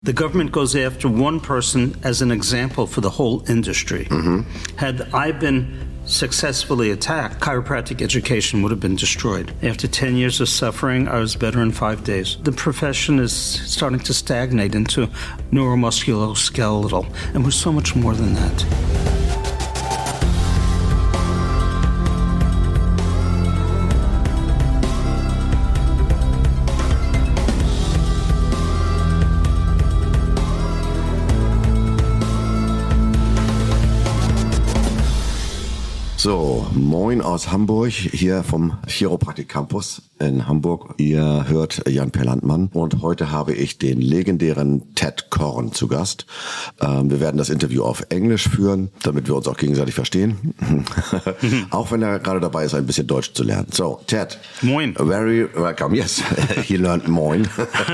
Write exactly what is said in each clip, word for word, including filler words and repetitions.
The government goes after one person as an example for the whole industry. Mm-hmm. Had I been successfully attacked, chiropractic education would have been destroyed. After ten years of suffering, I was better in five days. The profession is starting to stagnate into neuromusculoskeletal, and we're so much more than that. So, moin aus Hamburg, hier vom Chiropraktik Campus in Hamburg. Ihr hört Jan-Per Landmann und heute habe ich den legendären Ted Korn zu Gast. Ähm, wir werden das Interview auf Englisch führen, damit wir uns auch gegenseitig verstehen. Auch wenn er gerade dabei ist, ein bisschen Deutsch zu lernen. So, Ted. Moin. Very welcome. Yes, he learned moin.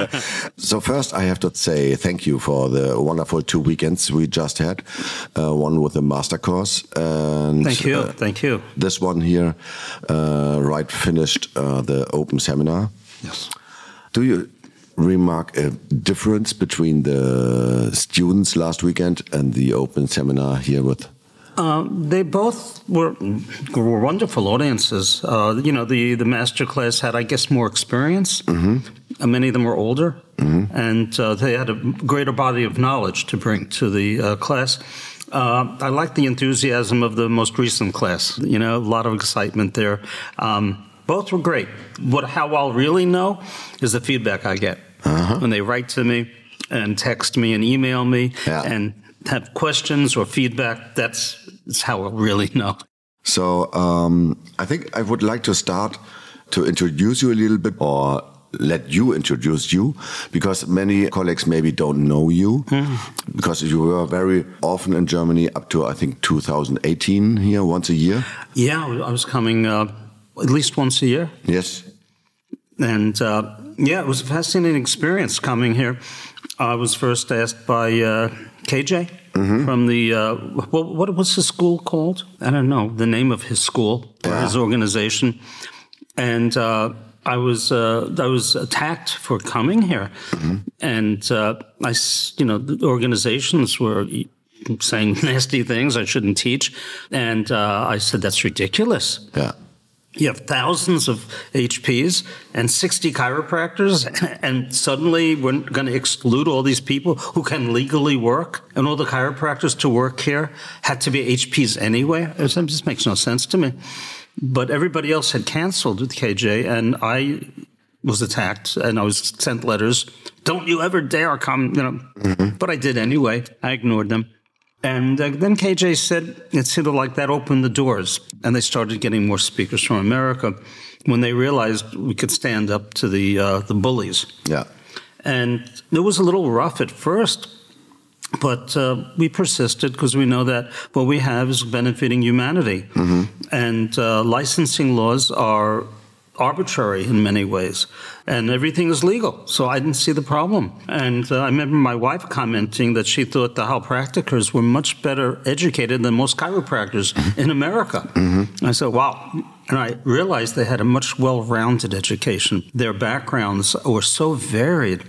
So first I have to say thank you for the wonderful two weekends we just had. Uh, one with the master course. And, thank you. Uh, Thank you. This one here, uh, right, finished uh, the open seminar. Yes. Do you remark a difference between the students last weekend and the open seminar here with? Uh, they both were, were wonderful audiences. Uh, you know, the, the master class had, I guess, more experience. Mm-hmm. Uh, many of them were older, mm-hmm. and uh, they had a greater body of knowledge to bring to the uh, class. Uh, I like the enthusiasm of the most recent class. You know, a lot of excitement there. Um, both were great. What, how I'll really know is the feedback I get. Uh-huh. When they write to me and text me and email me yeah. and have questions or feedback, that's, that's how I'll really know. So um, I think I would like to start to introduce you a little bit, or let you introduce you, because many colleagues maybe don't know you, mm. because you were very often in Germany up to, I think, two thousand eighteen here, once a year. Yeah, I was coming uh, at least once a year. Yes. And, uh, yeah, it was a fascinating experience coming here. I was first asked by uh, K J mm-hmm. from the, uh, what, what was his school called? I don't know, the name of his school, yeah. or his organization. And uh, I was uh, I was attacked for coming here, mm-hmm. and uh, I, you know, the organizations were saying nasty things I shouldn't teach, and uh, I said that's ridiculous. Yeah, you have thousands of H Ps and sixty chiropractors, and suddenly we're going to exclude all these people who can legally work, and all the chiropractors to work here had to be H Ps anyway. It just makes no sense to me. But everybody else had canceled with K J, and I was attacked, and I was sent letters. Don't you ever dare come, you know. Mm-hmm. But I did anyway. I ignored them. And uh, then K J said, it seemed like that opened the doors, and they started getting more speakers from America when they realized we could stand up to the uh, the bullies. Yeah. And it was a little rough at first, but uh, we persisted because we know that what we have is benefiting humanity. Mm-hmm. And uh, licensing laws are arbitrary in many ways, and everything is legal. So I didn't see the problem. And uh, I remember my wife commenting that she thought the chiropractors were much better educated than most chiropractors mm-hmm. in America. Mm-hmm. I said, wow. And I realized they had a much well-rounded education. Their backgrounds were so varied,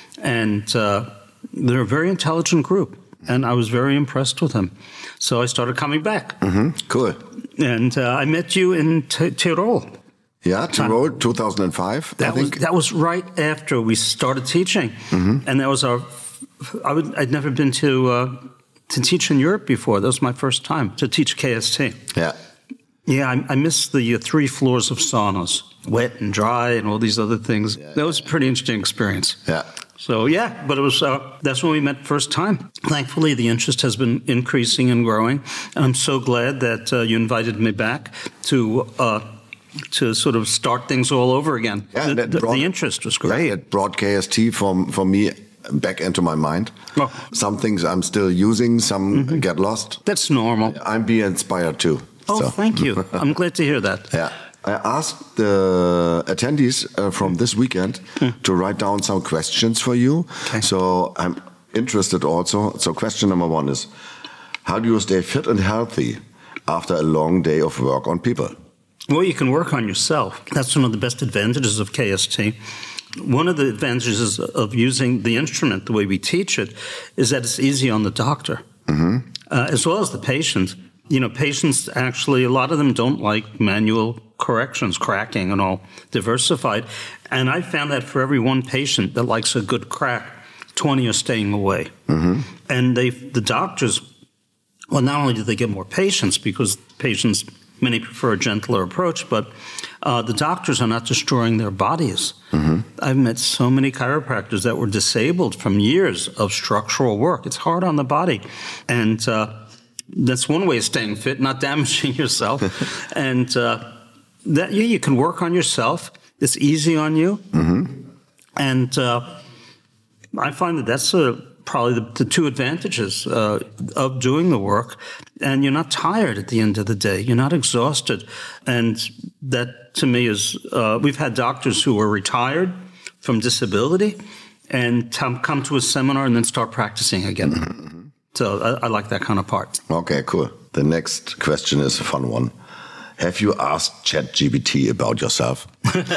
and uh, they're a very intelligent group, and I was very impressed with them. So I started coming back. Mm-hmm. Cool. And uh, I met you in T- Tirol. Yeah, Tirol, two thousand five, that I think. Was, that was right after we started teaching. Mm-hmm. And that was our... I would, I'd never been to uh, to teach in Europe before. That was my first time to teach K S T. Yeah. Yeah, I, I missed the uh, three floors of saunas, wet and dry and all these other things. Yeah, that was a pretty interesting experience. Yeah. So, yeah, but it was uh, that's when we met first time. Thankfully, the interest has been increasing and growing, and I'm so glad that uh, you invited me back to uh, to sort of start things all over again. Yeah, the, the, brought, the interest was great. Yeah, it brought K S T from, for me back into my mind. Oh. Some things I'm still using, some mm-hmm. get lost. That's normal. I'm being inspired too. Oh, so. Thank you. I'm glad to hear that. Yeah. I asked the attendees uh, from this weekend mm. to write down some questions for you. Okay. So I'm interested also. So question number one is, how do you stay fit and healthy after a long day of work on people? Well, you can work on yourself. That's one of the best advantages of K S T. one of the advantages of using the instrument the way we teach it is that it's easy on the doctor, mm-hmm. uh, as well as the patient. You know, patients actually, a lot of them don't like manual corrections, cracking and all, diversified. And I found that for every one patient that likes a good crack, twenty are staying away. Mm-hmm. And they, the doctors, well, not only do they get more patients because patients, many prefer a gentler approach, but uh, the doctors are not destroying their bodies. Mm-hmm. I've met so many chiropractors that were disabled from years of structural work. It's hard on the body. And uh, that's one way of staying fit, not damaging yourself. and uh, that yeah, you can work on yourself. It's easy on you. Mm-hmm. And uh, I find that that's a probably the, the two advantages uh, of doing the work. And you're not tired at the end of the day. You're not exhausted. And that, to me, is, uh, we've had doctors who were retired from disability and come, come to a seminar and then start practicing again. Mm-hmm. So I, I like that kind of part. Okay, cool. The next question is a fun one. Have you asked ChatGPT about yourself?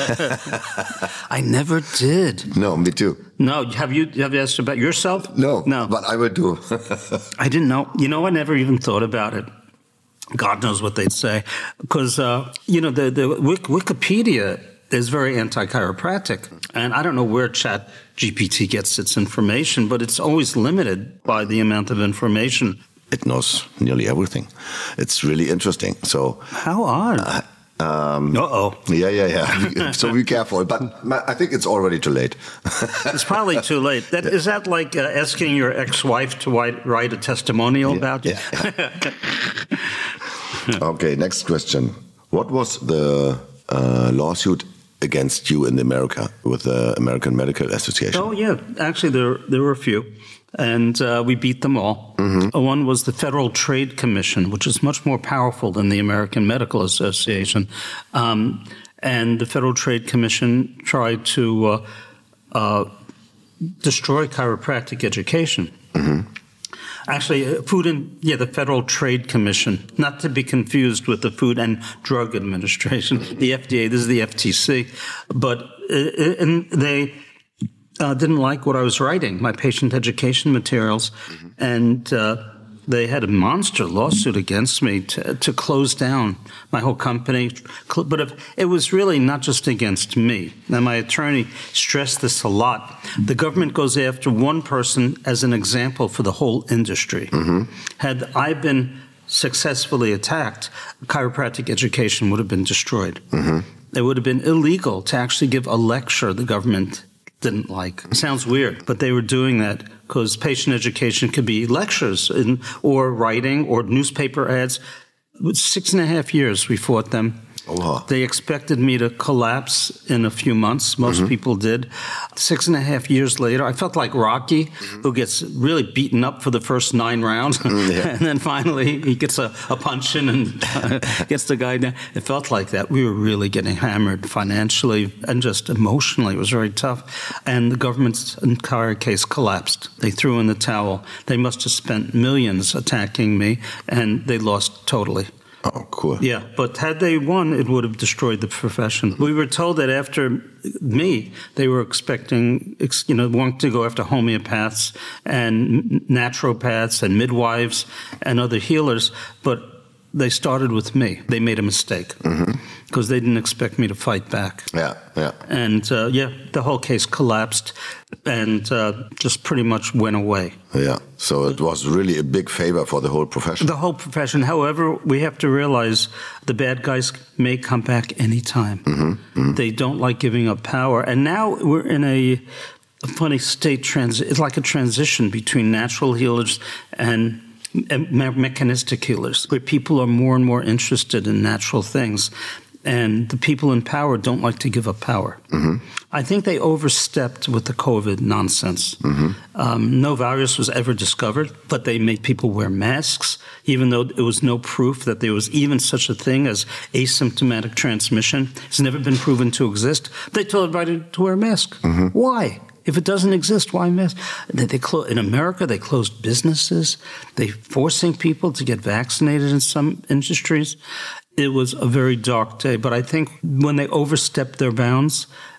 I never did. No, me too. No, have you have you asked about yourself? No, no. But I will do. I didn't know. You know, I never even thought about it. God knows what they'd say. Because, uh, you know, the, the Wikipedia is very anti-chiropractic. And I don't know where ChatGPT gets its information, but it's always limited by the amount of information. It knows nearly everything. It's really interesting. So how odd. Uh, um, Uh-oh. Yeah, yeah, yeah. So be careful. But I think it's already too late. It's probably too late. That, is that like uh, asking your ex-wife to write, write a testimonial yeah, about you? Yeah. Okay, next question. What was the uh, lawsuit against you in America with the American Medical Association? Oh, yeah. Actually, there, there were a few. And uh, we beat them all. Mm-hmm. One was the Federal Trade Commission, which is much more powerful than the American Medical Association. Um, and the Federal Trade Commission tried to uh, uh, destroy chiropractic education. Mm-hmm. Actually, Food and yeah, the Federal Trade Commission, not to be confused with the Food and Drug Administration, the F D A. This is the F T C, but uh, and they. Uh, didn't like what I was writing, my patient education materials, mm-hmm. and uh, they had a monster lawsuit against me to, to close down my whole company. But if, it was really not just against me. Now, my attorney stressed this a lot. The government goes after one person as an example for the whole industry. Mm-hmm. Had I been successfully attacked, chiropractic education would have been destroyed. Mm-hmm. It would have been illegal to actually give a lecture the government didn't like. It sounds weird, but they were doing that because patient education could be lectures in, or writing or newspaper ads. Six and a half years we fought them. Oh. They expected me to collapse in a few months. Most mm-hmm. people did. Six and a half years later, I felt like Rocky, mm-hmm. who gets really beaten up for the first nine rounds. Yeah. And then finally he gets a, a punch in and uh, gets the guy down. It felt like that. We were really getting hammered financially and just emotionally. It was very tough. And the government's entire case collapsed. They threw in the towel. They must have spent millions attacking me, and they lost totally. Oh, cool. Yeah, but had they won, it would have destroyed the profession. We were told that after me, they were expecting, you know, wanting to go after homeopaths and naturopaths and midwives and other healers, but they started with me. They made a mistake because mm-hmm. they didn't expect me to fight back. Yeah, yeah. And, uh, yeah, the whole case collapsed and uh, just pretty much went away. Yeah, so it was really a big favor for the whole profession. The whole profession. However, we have to realize the bad guys may come back anytime. Mm-hmm. Mm-hmm. They don't like giving up power. And now we're in a, a funny state. Trans- it's like a transition between natural healers and Me- mechanistic healers, where people are more and more interested in natural things. And the people in power don't like to give up power. Mm-hmm. I think they overstepped with the COVID nonsense. Mm-hmm. Um, no virus was ever discovered, but they made people wear masks, even though there was no proof that there was even such a thing as asymptomatic transmission. It's never been proven to exist. They told everybody to wear a mask. Mm-hmm. Why? If it doesn't exist, why mask? They, they clo- in America, they closed businesses. They're forcing people to get vaccinated in some industries. It was a very dark day. But I think when they overstepped their bounds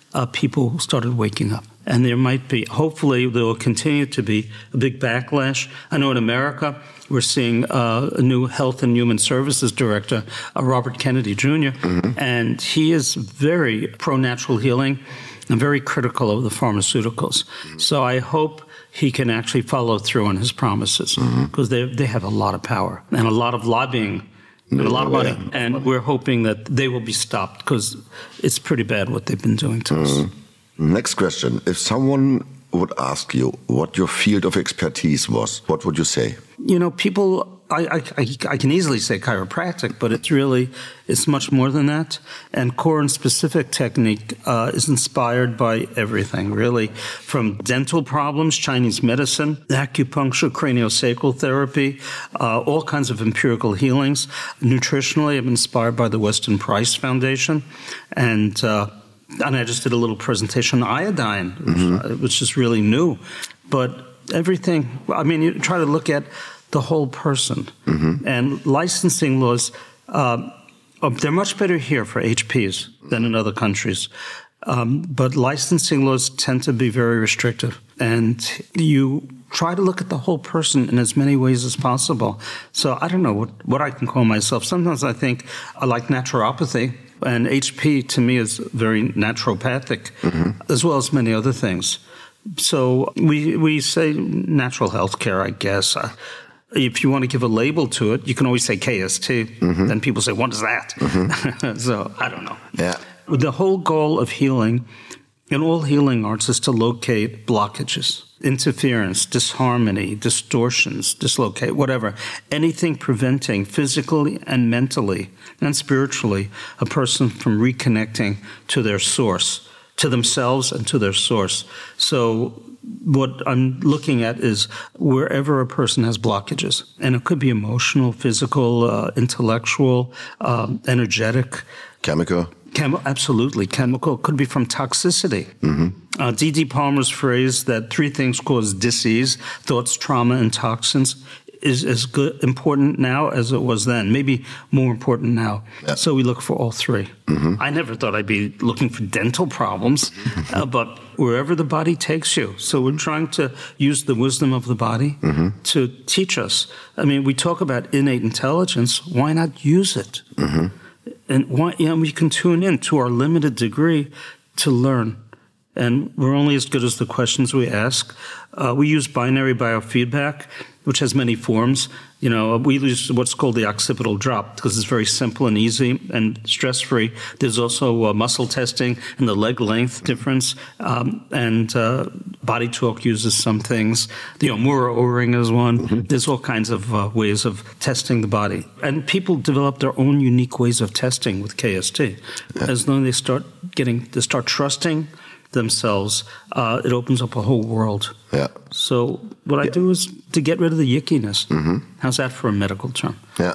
uh, people started waking up. And there might be, hopefully, there will continue to be a big backlash. I know in America, we're seeing uh, a new Health and Human Services Director, uh, Robert Kennedy Junior, mm-hmm. and he is very pro-natural healing and very critical of the pharmaceuticals. Mm-hmm. So I hope he can actually follow through on his promises, because mm-hmm. they they have a lot of power and a lot of lobbying and a lot of money. Yeah. And we're hoping that they will be stopped, because it's pretty bad what they've been doing to mm-hmm. us. Next question. If someone would ask you what your field of expertise was, what would you say? You know, people, I, I, I can easily say chiropractic, but it's really, it's much more than that. And core-and-specific technique uh, is inspired by everything, really, from dental problems, Chinese medicine, acupuncture, craniosacral therapy, uh, all kinds of empirical healings. Nutritionally, I'm inspired by the Weston Price Foundation, and uh, And I just did a little presentation on iodine, mm-hmm. which is really new. But everything, I mean, you try to look at the whole person. Mm-hmm. And licensing laws, uh, they're much better here for H Ps than in other countries. Um, but licensing laws tend to be very restrictive. And you try to look at the whole person in as many ways as possible. So I don't know what, what I can call myself. Sometimes I think I like naturopathy. And H P, to me, is very naturopathic, mm-hmm. as well as many other things. So we we say natural health care, I guess. Uh, if you want to give a label to it, you can always say K S T. Mm-hmm. Then people say, what is that? Mm-hmm. So I don't know. Yeah. The whole goal of healing in all healing arts is to locate blockages, interference, disharmony, distortions, dislocate, whatever. Anything preventing physically and mentally and spiritually a person from reconnecting to their source, to themselves and to their source. So what I'm looking at is wherever a person has blockages, and it could be emotional, physical, uh, intellectual, um, energetic. Chemical. Chem- absolutely. Chemical. Could be from toxicity. Mm-hmm. Uh, D D Palmer's phrase that three things cause disease, thoughts, trauma, and toxins, is as good, important now as it was then, maybe more important now. Yeah. So we look for all three. Mm-hmm. I never thought I'd be looking for dental problems, uh, but wherever the body takes you. So we're trying to use the wisdom of the body mm-hmm. to teach us. I mean, we talk about innate intelligence. Why not use it? Mm-hmm. And why, you know, we can tune in to our limited degree to learn. And we're only as good as the questions we ask. Uh, we use binary biofeedback, which has many forms. You know, we use what's called the occipital drop because it's very simple and easy and stress-free. There's also uh, muscle testing and the leg length difference. Um, and uh, Body Talk uses some things. The Omura O-ring is one. Mm-hmm. There's all kinds of uh, ways of testing the body. And people develop their own unique ways of testing with K S T. Yeah. As long as they start getting, they start trusting themselves, uh, it opens up a whole world. Yeah. So what I yeah. do is to get rid of the yickiness. Mm-hmm. How's that for a medical term? Yeah.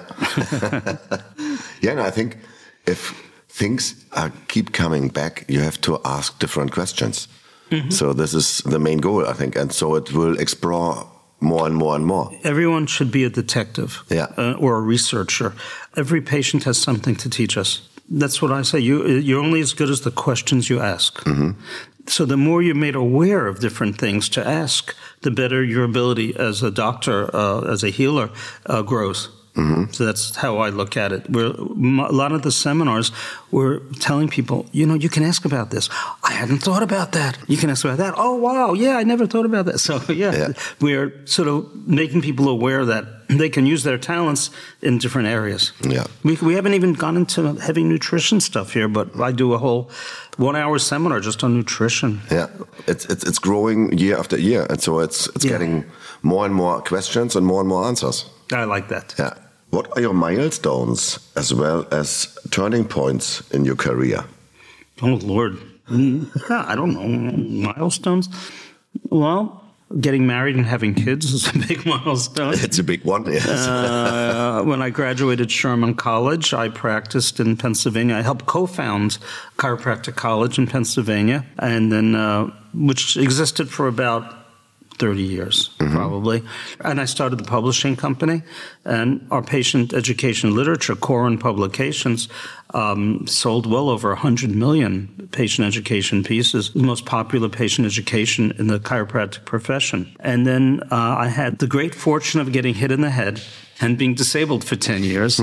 yeah, and I think if things are, keep coming back, you have to ask different questions. Mm-hmm. So this is the main goal, I think. And so it will explore more and more and more. Everyone should be a detective yeah. uh, or a researcher. Every patient has something to teach us. That's what I say. You, you're only as good as the questions you ask. Mm-hmm. So the more you're made aware of different things to ask, the better your ability as a doctor, uh, as a healer, uh, grows. Mm-hmm. So that's how I look at it. We're, a lot of the seminars, we're telling people, you know, you can ask about this. I hadn't thought about that. You can ask about that. Oh, wow. Yeah, I never thought about that. So, yeah, yeah. we're sort of making people aware that they can use their talents in different areas. Yeah. We, we haven't even gone into heavy nutrition stuff here, but I do a whole one-hour seminar just on nutrition. Yeah, it's it's, it's growing year after year, and so it's it's yeah. getting more and more questions and more and more answers. I like that. Yeah. What are your milestones as well as turning points in your career? Oh, Lord. I don't know. Milestones? Well, getting married and having kids is a big milestone. It's a big one, yes. uh, when I graduated Sherman College, I practiced in Pennsylvania. I helped co-found Chiropractic College in Pennsylvania, and then uh, which existed for about thirty years, mm-hmm. probably. And I started the publishing company, and our patient education literature, Corin Publications, um, sold well over one hundred million patient education pieces, the most popular patient education in the chiropractic profession. And then uh, I had the great fortune of getting hit in the head and being disabled for ten years.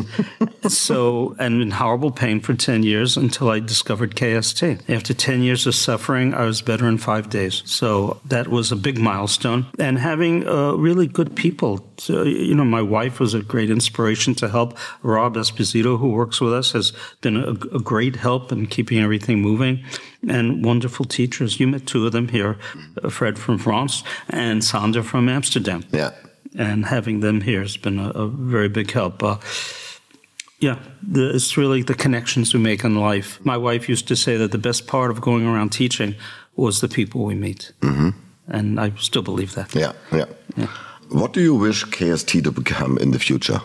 So, and in horrible pain for ten years until I discovered K S T. After ten years of suffering, I was better in five days. So that was a big milestone. And having uh, really good people, to, you know, my wife was a great inspiration to help. Rob Esposito, who works with us, has been a, a great help in keeping everything moving. And wonderful teachers. You met two of them here, Fred from France and Sander from Amsterdam. Yeah. And having them here has been a, a very big help. Uh, yeah, the, it's really the connections we make in life. My wife used to say that the best part of going around teaching was the people we meet. Mm-hmm. And I still believe that. Yeah, yeah, yeah. What do you wish K S T to become in the future?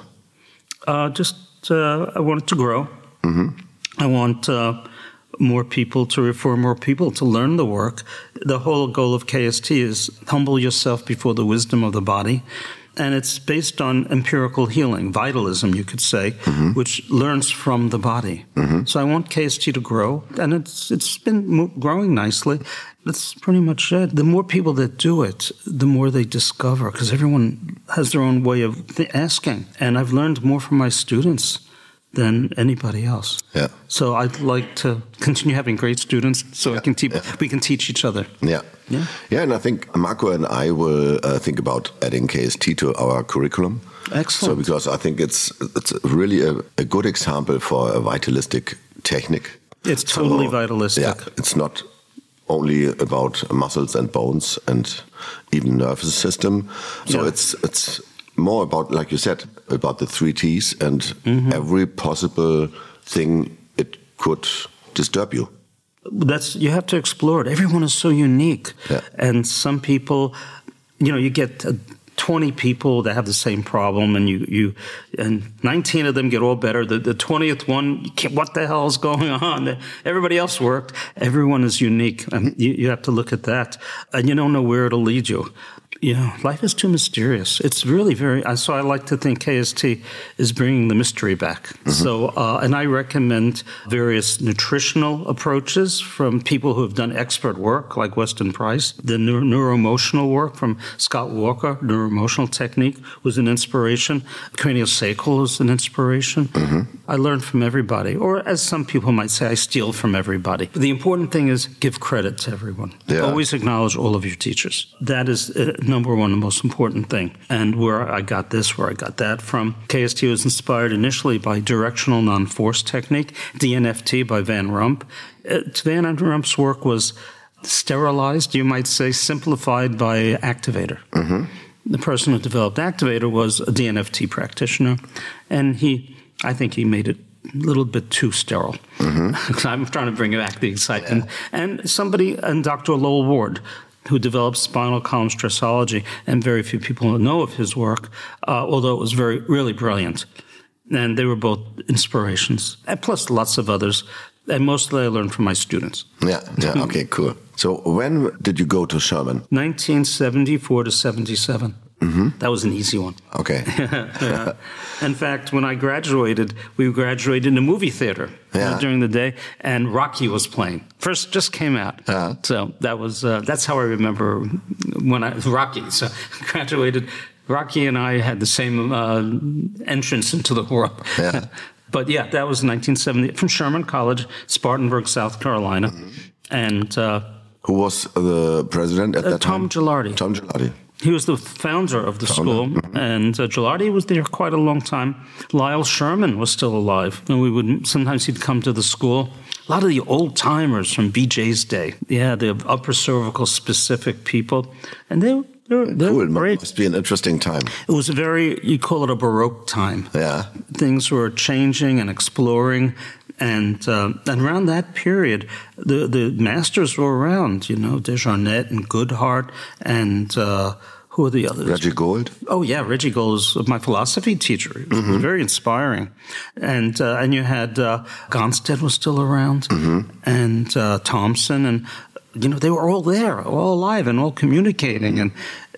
Uh, just, uh, I want it to grow. Mm-hmm. I want uh, more people to refer more people to learn the work. The whole goal of K S T is humble yourself before the wisdom of the body. And it's based on empirical healing, vitalism, you could say, mm-hmm. which learns from the body. Mm-hmm. So I want K S T to grow, and it's it's been growing nicely. That's pretty much it. The more people that do it, the more they discover, because everyone has their own way of th- asking. And I've learned more from my students than anybody else. Yeah. So I'd like to continue having great students so yeah. I can te- yeah. we can teach each other. Yeah. Yeah. Yeah, and I think Marco and I will uh, think about adding K S T to our curriculum. Excellent. So because I think it's it's really a, a good example for a vitalistic technique. It's totally so, vitalistic. Yeah. It's not only about muscles and bones and even nervous system. So yeah. it's it's more about, like you said, about the three T's and mm-hmm. every possible thing it could disturb you. That's, you have to explore it. Everyone is so unique. Yeah. And some people, you know, you get uh, twenty people that have the same problem, and you, you and nineteen of them get all better. The, the twentieth one, you can't, what the hell is going on? Everybody else worked. Everyone is unique. And you, you have to look at that. And you don't know where it'll lead you. You know, life is too mysterious. It's really very, so I like to think K S T is bringing the mystery back. Mm-hmm. So, uh, and I recommend various nutritional approaches from people who have done expert work, like Weston Price. The neuro- neuroemotional work from Scott Walker, neuroemotional technique, was an inspiration. Craniosacral is an inspiration. Mm-hmm. I learn from everybody. Or as some people might say, I steal from everybody. The important thing is give credit to everyone. Yeah. Always acknowledge all of your teachers. That is uh, number one, the most important thing. And where I got this, where I got that from. K S T was inspired initially by directional non-force technique, D N F T by Van Rump. Uh, Van Rump's work was sterilized, you might say, simplified by Activator. Mm-hmm. The person who developed Activator was a D N F T practitioner, and he, I think he made it a little bit too sterile. Mm-hmm. I'm trying to bring back the excitement. Yeah. And somebody, and Doctor Lowell Ward, who developed spinal column stressology, and very few people know of his work, uh, although it was very, really brilliant. And they were both inspirations, and plus lots of others. And mostly I learned from my students. Yeah, yeah, okay, cool. So when did you go to Sherman? nineteen seventy-four to seventy-seven. Mm-hmm. That was an easy one. Okay. Yeah. In fact, when I graduated, we graduated in a movie theater yeah. uh, during the day, and Rocky was playing. First, just came out. Uh-huh. So that was uh, that's how I remember when I Rocky. So graduated. Rocky and I had the same uh, entrance into the world. Yeah. But yeah, that was nineteen seventy from Sherman College, Spartanburg, South Carolina, mm-hmm. and uh, who was the president at uh, that Tom time? Tom Gilardi. Tom Gilardi. He was the founder of the founder. school, mm-hmm. and uh, Gilardi was there quite a long time. Lyle Sherman was still alive, and we would sometimes he'd come to the school. A lot of the old timers from B J's day, yeah, the upper cervical specific people, and they. They're, they're cool. Great. Must be an interesting time. It was a very, you call it a Baroque time. Yeah. Things were changing and exploring. And uh, and around that period, the, the masters were around, you know, Desjardins and Goodhart and uh, who are the others? Reggie Gold. Oh, yeah. Reggie Gold was my philosophy teacher. He was mm-hmm. very inspiring. And uh, and you had uh, Gonstead was still around mm-hmm. and uh, Thompson and you know, they were all there, all alive and all communicating. And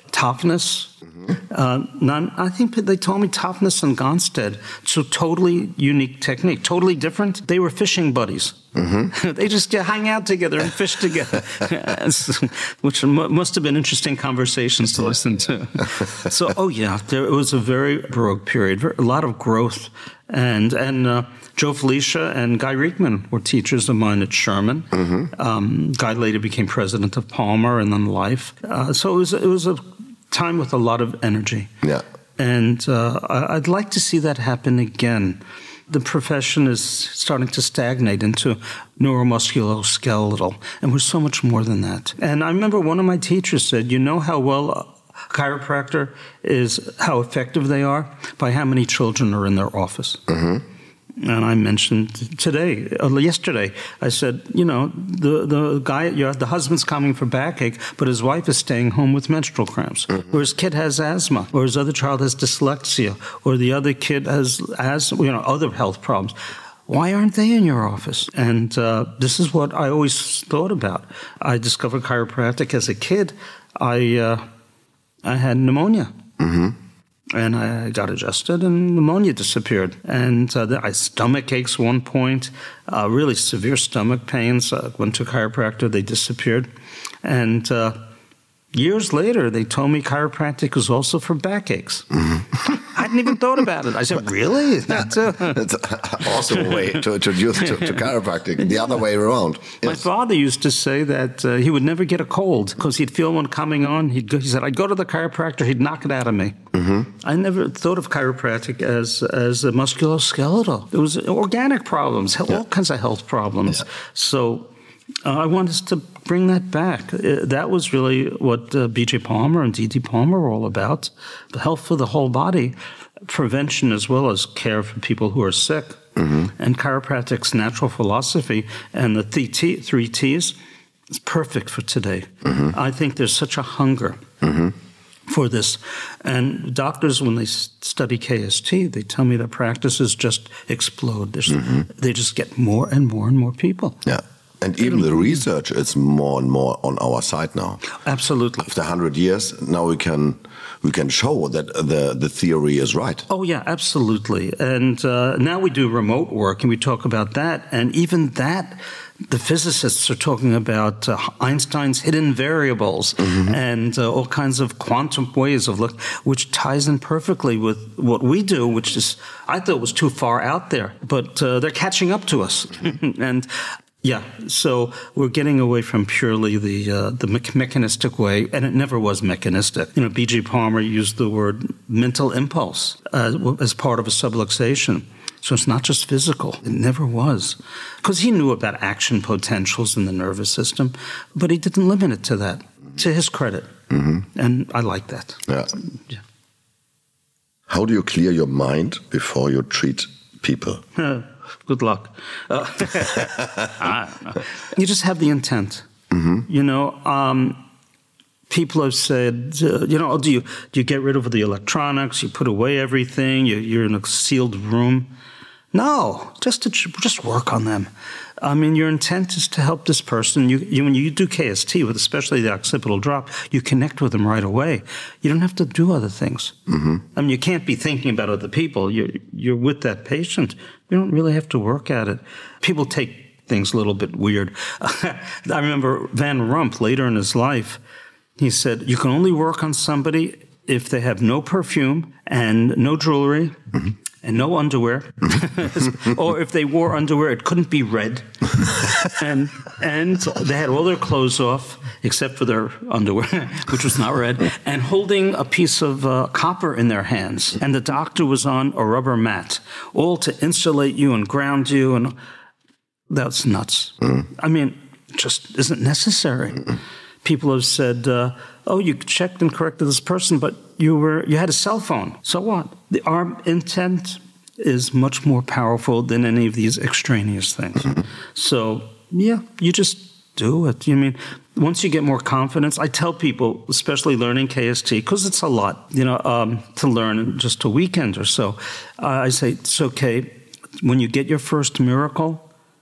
toughness. Mm-hmm. Uh, none, I think they told me toughness and Gonstead. So totally unique technique, totally different. They were fishing buddies. Mm-hmm. They just uh, hang out together and fish together, which must have been interesting conversations to listen to. So, oh yeah, there it was a very Baroque period, a lot of growth. And and uh, Joe Felicia and Guy Riekman were teachers of mine at Sherman. Mm-hmm. Um, Guy later became president of Palmer and then Life. Uh, so it was it was a time with a lot of energy. Yeah. And uh, I'd like to see that happen again. The profession is starting to stagnate into neuromusculoskeletal, and we're so much more than that. And I remember one of my teachers said, you know how well a chiropractor is, how effective they are? By how many children are in their office. Mm-hmm. And I mentioned today, uh, yesterday, I said, you know, the the guy, your, the husband's coming for backache, but his wife is staying home with menstrual cramps, mm-hmm. or his kid has asthma, or his other child has dyslexia, or the other kid has, has you know, other health problems. Why aren't they in your office? And uh, this is what I always thought about. I discovered chiropractic as a kid. I uh, I had pneumonia. Mm-hmm. And I got adjusted, and pneumonia disappeared. And uh, I had stomach aches one point, uh, really severe stomach pains. I went to a chiropractor, they disappeared. And uh, years later, they told me chiropractic was also for backaches. Mm-hmm. I hadn't even thought about it. I said, really? That's a That's an awesome way to introduce to, to chiropractic, the other way around. Yes. My father used to say that uh, he would never get a cold because he'd feel one coming on. He'd go, he said, I'd go to the chiropractor, he'd knock it out of me. Mm-hmm. I never thought of chiropractic as, as a musculoskeletal. There was organic problems, all yeah. kinds of health problems. Yeah. So uh, I wanted to bring that back. Uh, that was really what uh, B J Palmer and D D Palmer were all about. The health for the whole body, prevention as well as care for people who are sick. Mm-hmm. And chiropractic's natural philosophy and the th- t- three T's is perfect for today. Mm-hmm. I think there's such a hunger mm-hmm. for this. And doctors, when they study K S T, they tell me that practices just explode. Mm-hmm. They just get more and more and more people. Yeah. And even the research is more and more on our side now. Absolutely. After one hundred years, now we can we can show that the, the theory is right. Oh, yeah, absolutely. And uh, now we do remote work, and we talk about that. And even that, the physicists are talking about uh, Einstein's hidden variables mm-hmm. and uh, all kinds of quantum ways of look, which ties in perfectly with what we do, which is, I thought was too far out there. But uh, they're catching up to us. And yeah, so we're getting away from purely the uh, the me- mechanistic way, and it never was mechanistic. You know, B J Palmer used the word mental impulse uh, as part of a subluxation. So it's not just physical. It never was. Because he knew about action potentials in the nervous system, but he didn't limit it to that, to his credit. Mm-hmm. And I like that. Yeah. yeah. How do you clear your mind before you treat people? Good luck. Uh, you just have the intent. Mm-hmm. You know, um, people have said, uh, you know, do you do you get rid of the electronics? You put away everything. You, you're in a sealed room. No, just to just work on them. I mean, your intent is to help this person. You, you when you do K S T, with especially the occipital drop, you connect with them right away. You don't have to do other things. Mm-hmm. I mean, you can't be thinking about other people. You're you're with that patient. You don't really have to work at it. People take things a little bit weird. I remember Van Rump later in his life. He said, "You can only work on somebody if they have no perfume and no jewelry." Mm-hmm. And no underwear, or if they wore underwear, it couldn't be red. and and they had all their clothes off except for their underwear, which was not red, and holding a piece of uh, copper in their hands. And the doctor was on a rubber mat, all to insulate you and ground you, and that's nuts. Mm. I mean, it just isn't necessary. Mm. People have said, uh, "Oh, you checked and corrected this person, but you were you had a cell phone. So what?" The, our intent is much more powerful than any of these extraneous things. Mm-hmm. So, yeah, you just do it. You mean, once you get more confidence, I tell people, especially learning K S T, because it's a lot, you know, um, to learn in just a weekend or so. Uh, I say, it's okay. When you get your first miracle,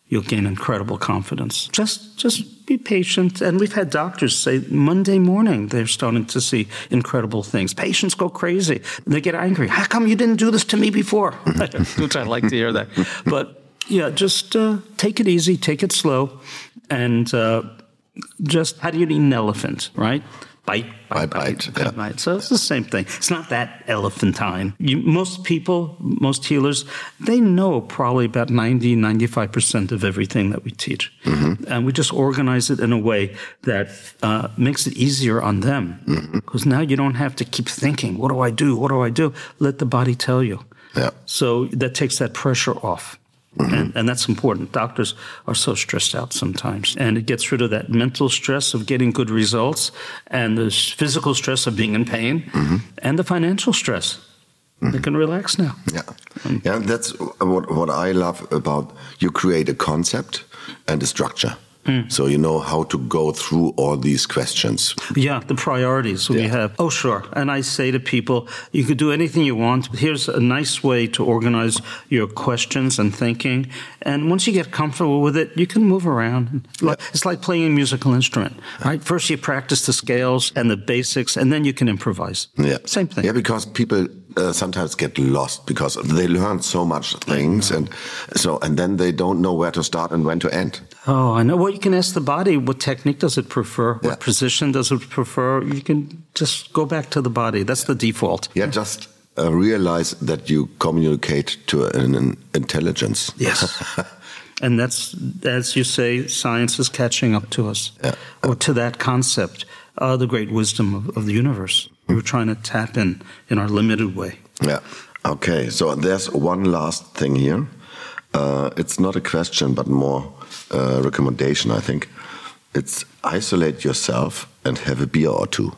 you'll gain incredible confidence. Just just be patient. And we've had doctors say Monday morning they're starting to see incredible things. Patients go crazy. They get angry. How come you didn't do this to me before? Which I like to hear that. But yeah, just uh, take it easy, take it slow, and uh, just, how do you eat an elephant, right? Bite, bite, bite, bite, bite, yeah. bite. So it's the same thing. It's not that elephantine. You, most people, most healers, they know probably about ninety, ninety-five percent of everything that we teach. Mm-hmm. And we just organize it in a way that uh, makes it easier on them. Because mm-hmm. now you don't have to keep thinking, what do I do? What do I do? Let the body tell you. Yeah. So that takes that pressure off. Mm-hmm. And, and that's important. Doctors are so stressed out sometimes. And it gets rid of that mental stress of getting good results and the physical stress of being in pain mm-hmm. and the financial stress. Mm-hmm. They can relax now. Yeah, um, yeah. That's what, what I love about you create a concept and a structure. Mm. So you know how to go through all these questions. Yeah, the priorities we yeah. have. Oh, sure. And I say to people, you could do anything you want. Here's a nice way to organize your questions and thinking. And once you get comfortable with it, you can move around. Yeah. It's like playing a musical instrument, right? First you practice the scales and the basics, and then you can improvise. Yeah. Same thing. Yeah, because people uh, sometimes get lost because they learn so much things, and so and then they don't know where to start and when to end. Oh, I know. Well, you can ask the body, what technique does it prefer? What yeah. position does it prefer? You can just go back to the body. That's the default. Yeah, just uh, realize that you communicate to an, an intelligence. Yes. And that's, as you say, science is catching up to us, yeah. or to that concept, uh, the great wisdom of, of the universe. Mm. We're trying to tap in in our limited way. Yeah. Okay, so there's one last thing here. Uh, it's not a question, but more a recommendation, I think. It's isolate yourself and have a beer or two.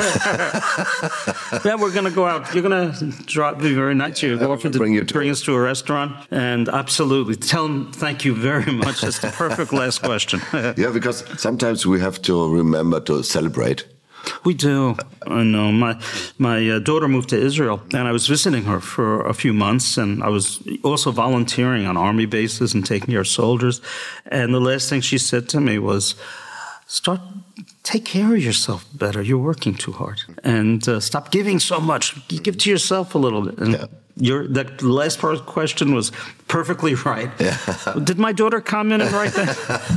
Yeah, we're going to go out. You're going to drop, be very nice. You're going to bring, you to bring us to a restaurant. And absolutely, tell them thank you very much. That's the perfect last question. Yeah, because sometimes we have to remember to celebrate. We do. I know. My my uh, daughter moved to Israel, and I was visiting her for a few months, and I was also volunteering on army bases and taking care of soldiers. And the last thing she said to me was, start, take care of yourself better. You're working too hard. And uh, stop giving so much. Give to yourself a little bit. And yeah. Your, that last part of the question was perfectly right. Yeah. Did my daughter comment it right there?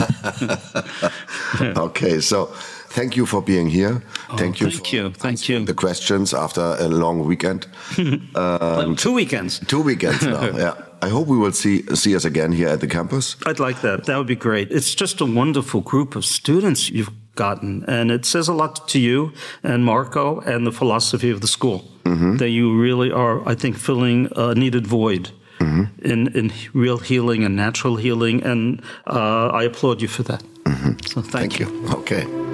Okay, so thank you for being here. Oh, thank you. Thank for you. Thank you. The questions after a long weekend. um, two weekends. Two weekends now. Yeah. I hope we will see see us again here at the campus. I'd like that. That would be great. It's just a wonderful group of students you've gotten, and it says a lot to you and Marco and the philosophy of the school. Mm-hmm. That you really are, I think, filling a needed void mm-hmm. in in real healing and natural healing, and uh, I applaud you for that. Mm-hmm. So thank, thank you. you. Okay.